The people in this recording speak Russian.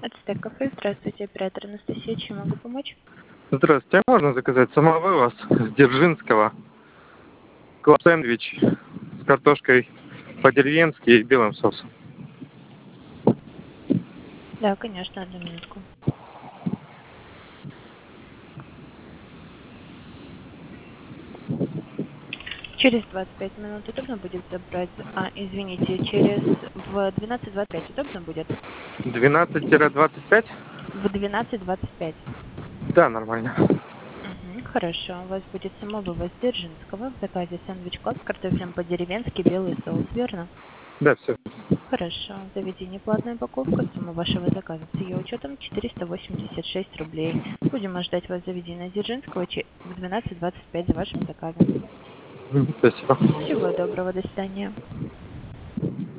Ацтек кафе. Здравствуйте, оператор Анастасия. Чем могу помочь? Здравствуйте, а можно заказать самовывоз с Дзержинского, клаб-сэндвич с картошкой по-деревенски и белым соусом? Да, конечно, одну минутку. Через 25 минут удобно будет забрать? Извините, в 12:25 удобно будет? 12-25? В 12:25. Да, нормально. Хорошо. У вас будет самовывоз Дзержинского. В заказе сэндвич клаб с картофелем по-деревенски, белый соус, верно? Да, все. Хорошо. Заведение платная упаковка. Сумма вашего заказа с ее учетом 486 рублей. Будем ждать вас в заведении Дзержинского в 12:25 за вашим заказом. Спасибо. Всего доброго. До свидания.